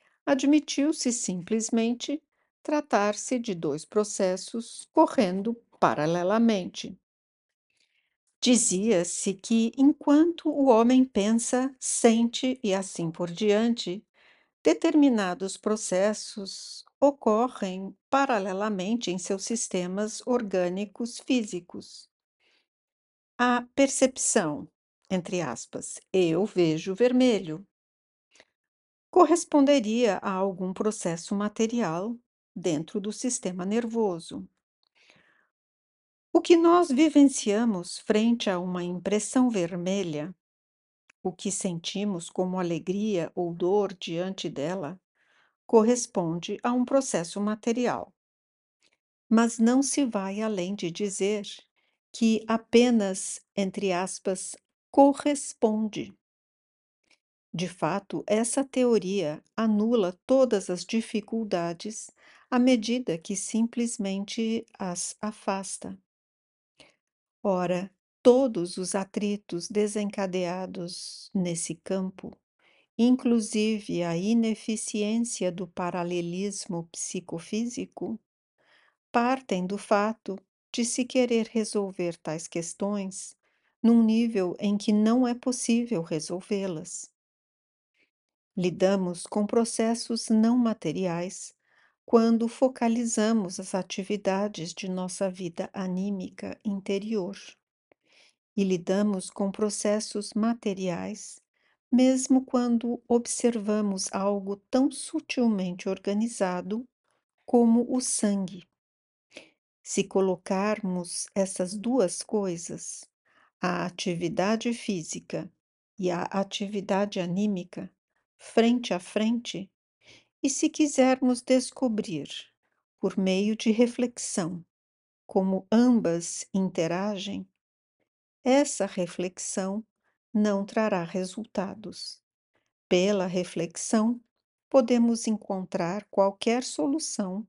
admitiu-se simplesmente tratar-se de dois processos correndo paralelamente. Dizia-se que enquanto o homem pensa, sente e assim por diante, determinados processos ocorrem paralelamente em seus sistemas orgânicos físicos. A percepção, entre aspas, eu vejo vermelho, corresponderia a algum processo material dentro do sistema nervoso. O que nós vivenciamos frente a uma impressão vermelha, o que sentimos como alegria ou dor diante dela, corresponde a um processo material. Mas não se vai além de dizer que apenas, entre aspas, corresponde. De fato, essa teoria anula todas as dificuldades à medida que simplesmente as afasta. Ora, todos os atritos desencadeados nesse campo, inclusive a ineficiência do paralelismo psicofísico, partem do fato de se querer resolver tais questões num nível em que não é possível resolvê-las. Lidamos com processos não materiais quando focalizamos as atividades de nossa vida anímica interior. E lidamos com processos materiais, mesmo quando observamos algo tão sutilmente organizado como o sangue. Se colocarmos essas duas coisas, a atividade física e a atividade anímica, frente a frente, e se quisermos descobrir, por meio de reflexão, como ambas interagem, essa reflexão não trará resultados. Pela reflexão, podemos encontrar qualquer solução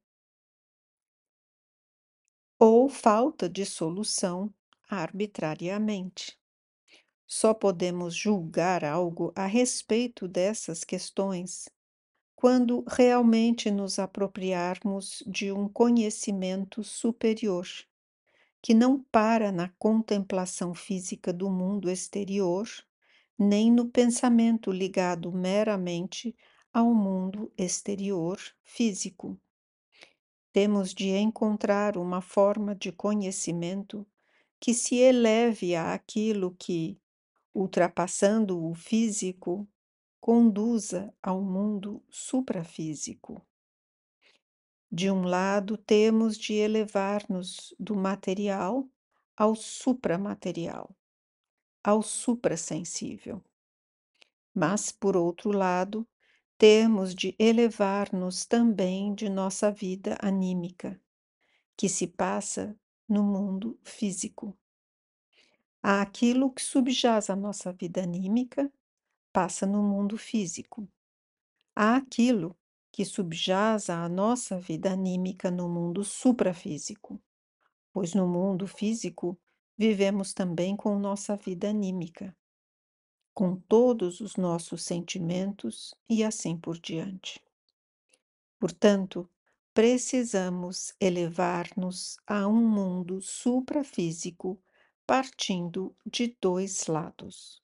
ou falta de solução arbitrariamente. Só podemos julgar algo a respeito dessas questões quando realmente nos apropriarmos de um conhecimento superior, que não para na contemplação física do mundo exterior, nem no pensamento ligado meramente ao mundo exterior físico. Temos de encontrar uma forma de conhecimento que se eleve àquilo que, ultrapassando o físico, conduza ao mundo suprafísico. De um lado, temos de elevar-nos do material ao supramaterial, ao suprassensível. Mas, por outro lado, temos de elevar-nos também de nossa vida anímica, que se passa no mundo físico. Aquilo que subjaz a nossa vida anímica passa no mundo físico. Há aquilo que subjaz a nossa vida anímica no mundo suprafísico, pois no mundo físico vivemos também com nossa vida anímica, com todos os nossos sentimentos e assim por diante. Portanto, precisamos elevar-nos a um mundo suprafísico partindo de dois lados.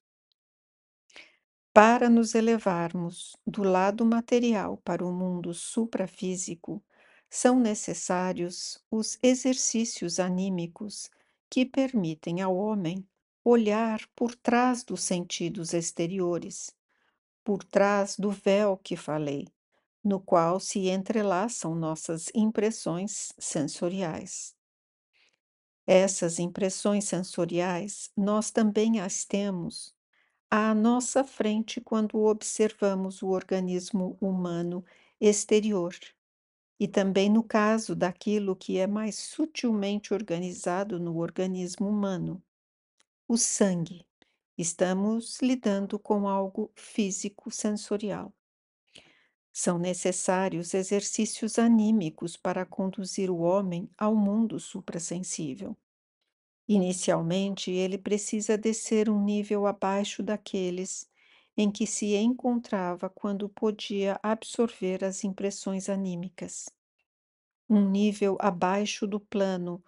Para nos elevarmos do lado material para o mundo suprafísico, são necessários os exercícios anímicos que permitem ao homem olhar por trás dos sentidos exteriores, por trás do véu que falei, no qual se entrelaçam nossas impressões sensoriais. Essas impressões sensoriais nós também as temos à nossa frente quando observamos o organismo humano exterior, e também no caso daquilo que é mais sutilmente organizado no organismo humano, o sangue. Estamos lidando com algo físico-sensorial. São necessários exercícios anímicos para conduzir o homem ao mundo suprassensível. Inicialmente, ele precisa descer um nível abaixo daqueles em que se encontrava quando podia absorver as impressões anímicas. Um nível abaixo do plano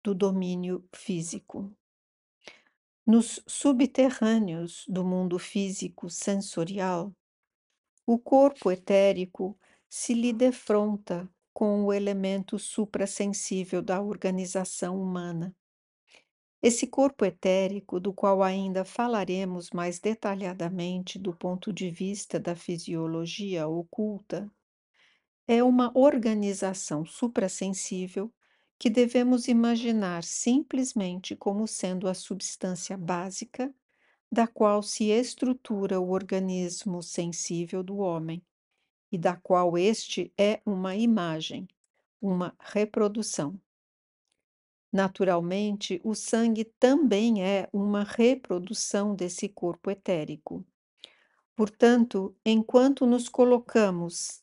do domínio físico. Nos subterrâneos do mundo físico sensorial, o corpo etérico se lhe defronta com o elemento suprassensível da organização humana. Esse corpo etérico, do qual ainda falaremos mais detalhadamente do ponto de vista da fisiologia oculta, é uma organização suprassensível que devemos imaginar simplesmente como sendo a substância básica da qual se estrutura o organismo sensível do homem e da qual este é uma imagem, uma reprodução. Naturalmente, o sangue também é uma reprodução desse corpo etérico. Portanto, enquanto nos colocamos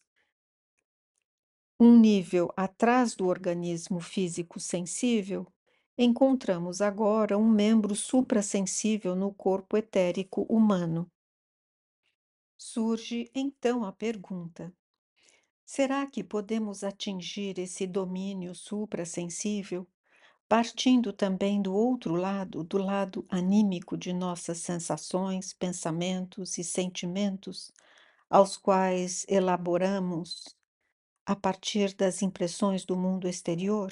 um nível atrás do organismo físico sensível, encontramos agora um membro suprassensível no corpo etérico humano. Surge então a pergunta: será que podemos atingir esse domínio suprassensível, partindo também do outro lado, do lado anímico de nossas sensações, pensamentos e sentimentos, aos quais elaboramos a partir das impressões do mundo exterior?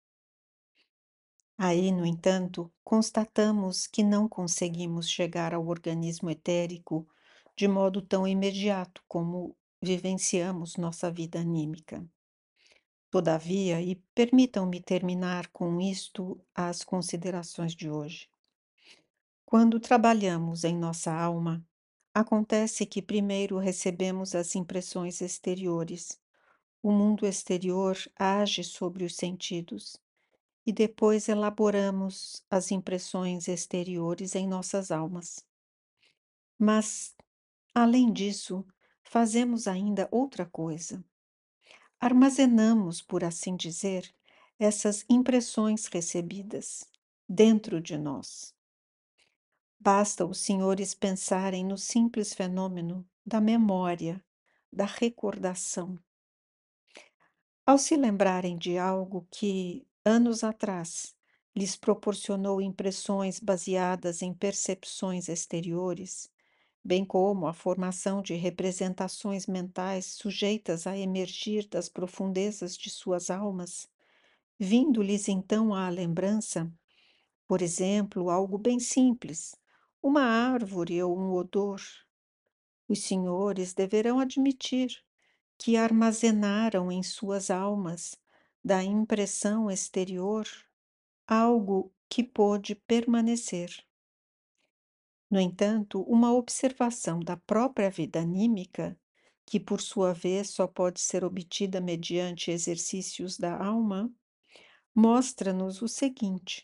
Aí, no entanto, constatamos que não conseguimos chegar ao organismo etérico de modo tão imediato como vivenciamos nossa vida anímica. Todavia, e permitam-me terminar com isto as considerações de hoje. Quando trabalhamos em nossa alma, acontece que primeiro recebemos as impressões exteriores. O mundo exterior age sobre os sentidos e depois elaboramos as impressões exteriores em nossas almas. Mas, além disso, fazemos ainda outra coisa. Armazenamos, por assim dizer, essas impressões recebidas dentro de nós. Basta os senhores pensarem no simples fenômeno da memória, da recordação. Ao se lembrarem de algo que, anos atrás, lhes proporcionou impressões baseadas em percepções exteriores, bem como a formação de representações mentais sujeitas a emergir das profundezas de suas almas, vindo-lhes então à lembrança, por exemplo, algo bem simples, uma árvore ou um odor, os senhores deverão admitir que armazenaram em suas almas, da impressão exterior, algo que pôde permanecer. No entanto, uma observação da própria vida anímica, que por sua vez só pode ser obtida mediante exercícios da alma, mostra-nos o seguinte: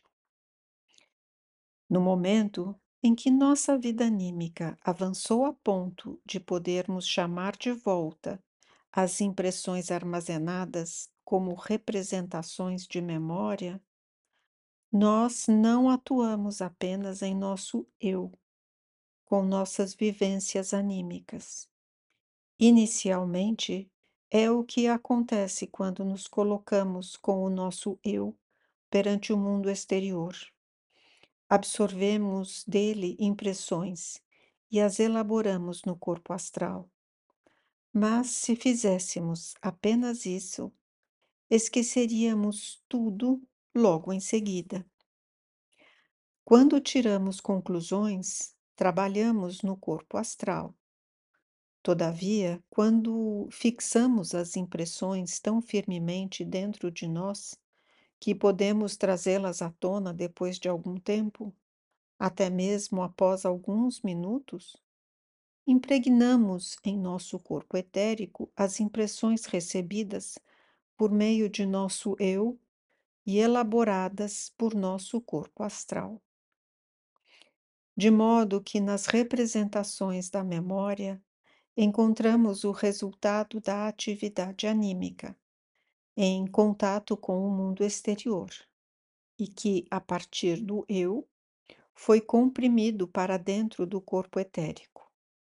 no momento em que nossa vida anímica avançou a ponto de podermos chamar de volta as impressões armazenadas como representações de memória, nós não atuamos apenas em nosso eu, com nossas vivências anímicas. Inicialmente, é o que acontece quando nos colocamos com o nosso eu perante o mundo exterior. Absorvemos dele impressões e as elaboramos no corpo astral. Mas se fizéssemos apenas isso, esqueceríamos tudo logo em seguida. Quando tiramos conclusões, trabalhamos no corpo astral. Todavia, quando fixamos as impressões tão firmemente dentro de nós, que podemos trazê-las à tona depois de algum tempo, até mesmo após alguns minutos, impregnamos em nosso corpo etérico as impressões recebidas por meio de nosso eu e elaboradas por nosso corpo astral. De modo que nas representações da memória encontramos o resultado da atividade anímica, em contato com o mundo exterior, e que, a partir do eu, foi comprimido para dentro do corpo etérico.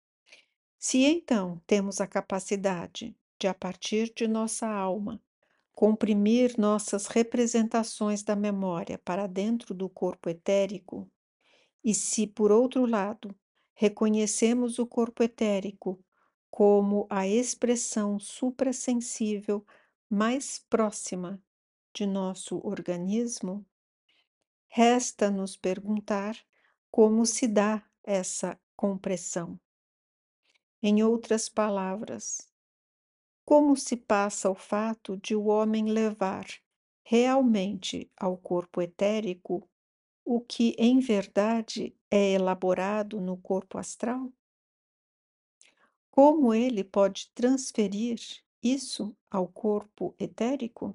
Se então temos a capacidade de, a partir de nossa alma, comprimir nossas representações da memória para dentro do corpo etérico, e se, por outro lado, reconhecemos o corpo etérico como a expressão suprassensível mais próxima de nosso organismo, resta nos perguntar como se dá essa compressão. Em outras palavras, como se passa o fato de o homem levar realmente ao corpo etérico o que em verdade é elaborado no corpo astral? Como ele pode transferir isso ao corpo etérico?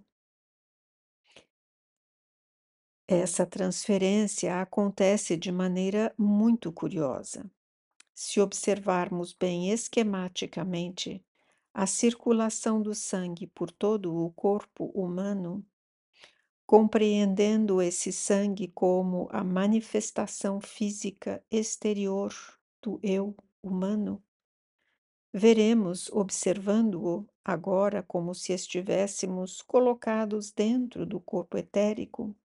Essa transferência acontece de maneira muito curiosa. Se observarmos bem esquematicamente a circulação do sangue por todo o corpo humano, compreendendo esse sangue como a manifestação física exterior do eu humano, veremos, observando-o agora como se estivéssemos colocados dentro do corpo etérico,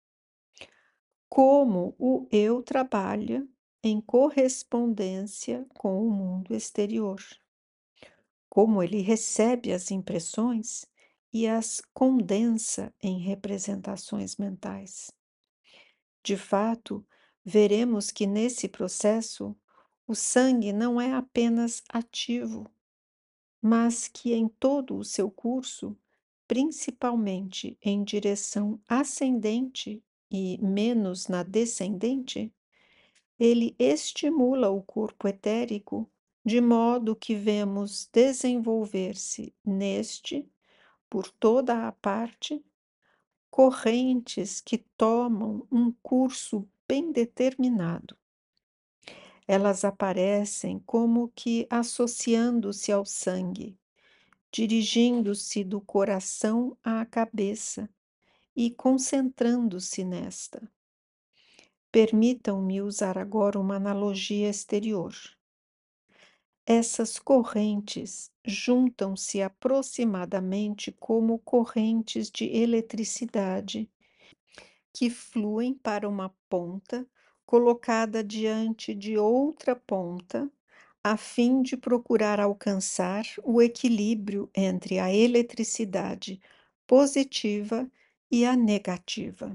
como o eu trabalha em correspondência com o mundo exterior, como ele recebe as impressões e as condensa em representações mentais. De fato, veremos que nesse processo o sangue não é apenas ativo, mas que em todo o seu curso, principalmente em direção ascendente e menos na descendente, ele estimula o corpo etérico de modo que vemos desenvolver-se neste, por toda a parte, correntes que tomam um curso bem determinado. Elas aparecem como que associando-se ao sangue, dirigindo-se do coração à cabeça e concentrando-se nesta. Permitam-me usar agora uma analogia exterior. Essas correntes juntam-se aproximadamente como correntes de eletricidade que fluem para uma ponta colocada diante de outra ponta, a fim de procurar alcançar o equilíbrio entre a eletricidade positiva e a negativa.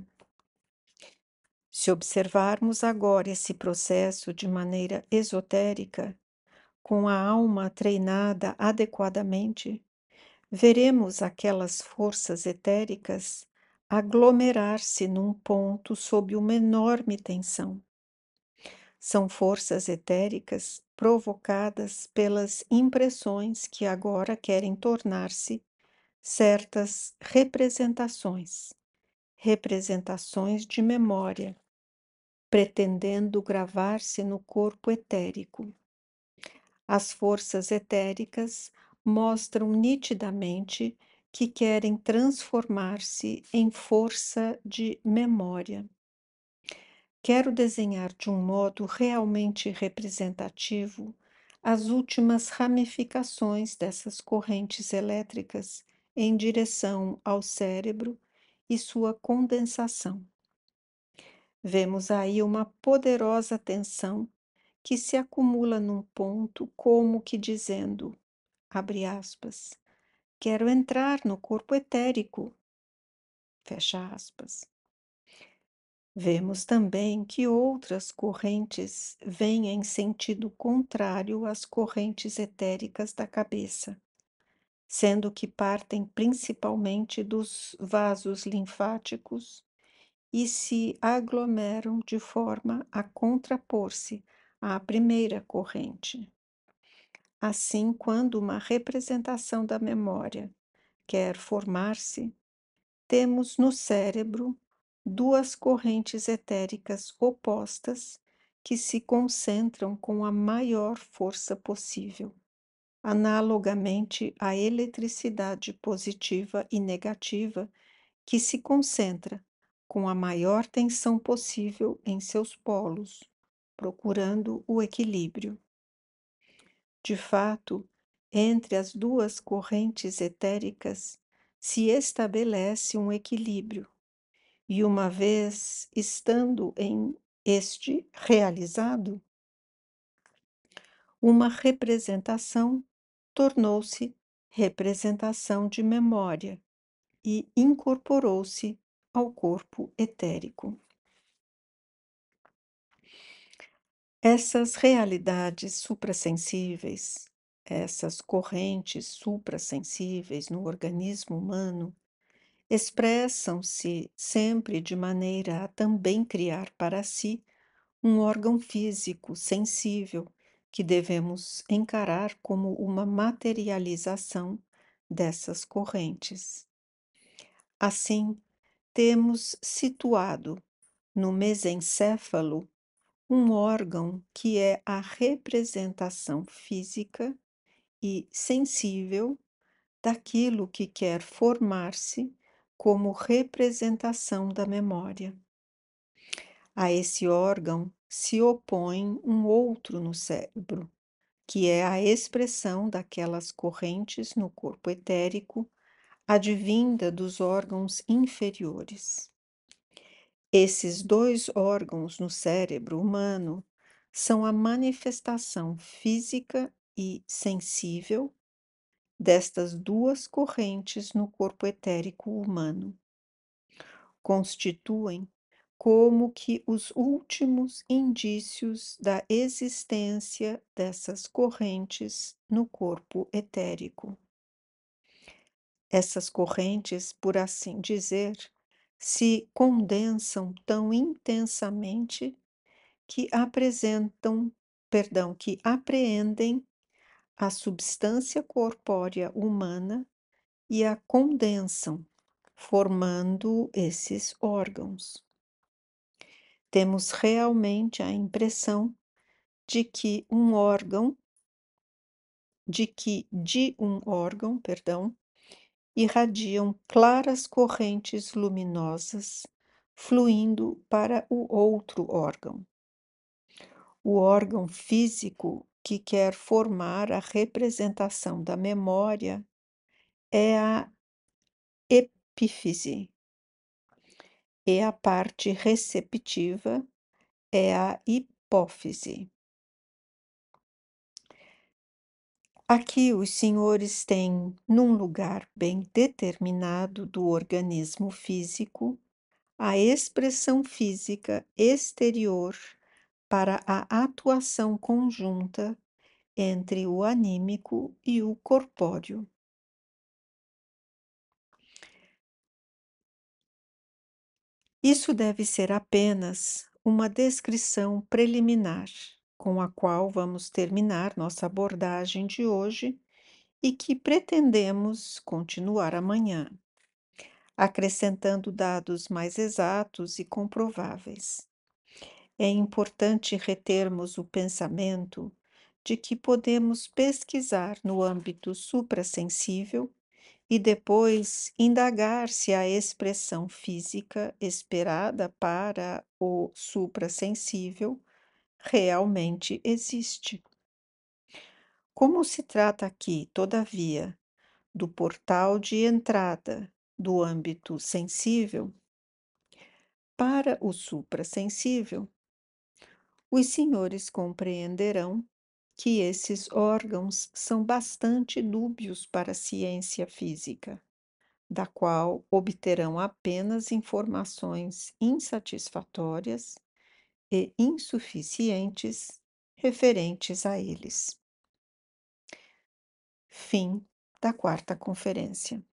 Se observarmos agora esse processo de maneira esotérica, com a alma treinada adequadamente, veremos aquelas forças etéricas aglomerar-se num ponto sob uma enorme tensão. São forças etéricas provocadas pelas impressões que agora querem tornar-se certas representações, representações de memória, pretendendo gravar-se no corpo etérico. As forças etéricas mostram nitidamente que querem transformar-se em força de memória. Quero desenhar de um modo realmente representativo as últimas ramificações dessas correntes elétricas em direção ao cérebro e sua condensação. Vemos aí uma poderosa tensão que se acumula num ponto, como que dizendo, abre aspas, quero entrar no corpo etérico, fecha aspas. Vemos também que outras correntes vêm em sentido contrário às correntes etéricas da cabeça, sendo que partem principalmente dos vasos linfáticos e se aglomeram de forma a contrapor-se à primeira corrente. Assim, quando uma representação da memória quer formar-se, temos no cérebro duas correntes etéricas opostas que se concentram com a maior força possível, analogamente à eletricidade positiva e negativa que se concentra com a maior tensão possível em seus polos, procurando o equilíbrio. De fato, entre as duas correntes etéricas se estabelece um equilíbrio, e uma vez estando em este realizado, uma representação tornou-se representação de memória e incorporou-se ao corpo etérico. Essas realidades suprassensíveis, essas correntes suprassensíveis no organismo humano, expressam-se sempre de maneira a também criar para si um órgão físico sensível que devemos encarar como uma materialização dessas correntes. Assim, temos situado no mesencéfalo um órgão que é a representação física e sensível daquilo que quer formar-se como representação da memória. A esse órgão se opõe um outro no cérebro, que é a expressão daquelas correntes no corpo etérico, advinda dos órgãos inferiores. Esses dois órgãos no cérebro humano são a manifestação física e sensível destas duas correntes no corpo etérico humano. Constituem como que os últimos indícios da existência dessas correntes no corpo etérico. Essas correntes, por assim dizer, se condensam tão intensamente que apresentam, perdão, que apreendem a substância corpórea humana e a condensam, formando esses órgãos. Temos realmente a impressão de que um órgão, de que de um órgão, perdão, irradiam claras correntes luminosas fluindo para o outro órgão. O órgão físico que quer formar a representação da memória é a epífise, e a parte receptiva é a hipófise. Aqui os senhores têm, num lugar bem determinado do organismo físico, a expressão física exterior para a atuação conjunta entre o anímico e o corpóreo. Isso deve ser apenas uma descrição preliminar, com a qual vamos terminar nossa abordagem de hoje e que pretendemos continuar amanhã, acrescentando dados mais exatos e comprováveis. É importante retermos o pensamento de que podemos pesquisar no âmbito suprassensível e depois indagar se a expressão física esperada para o suprassensível realmente existe. Como se trata aqui, todavia, do portal de entrada do âmbito sensível para o suprassensível, os senhores compreenderão que esses órgãos são bastante dúbios para a ciência física, da qual obterão apenas informações insatisfatórias e insuficientes referentes a eles. Fim da quarta conferência.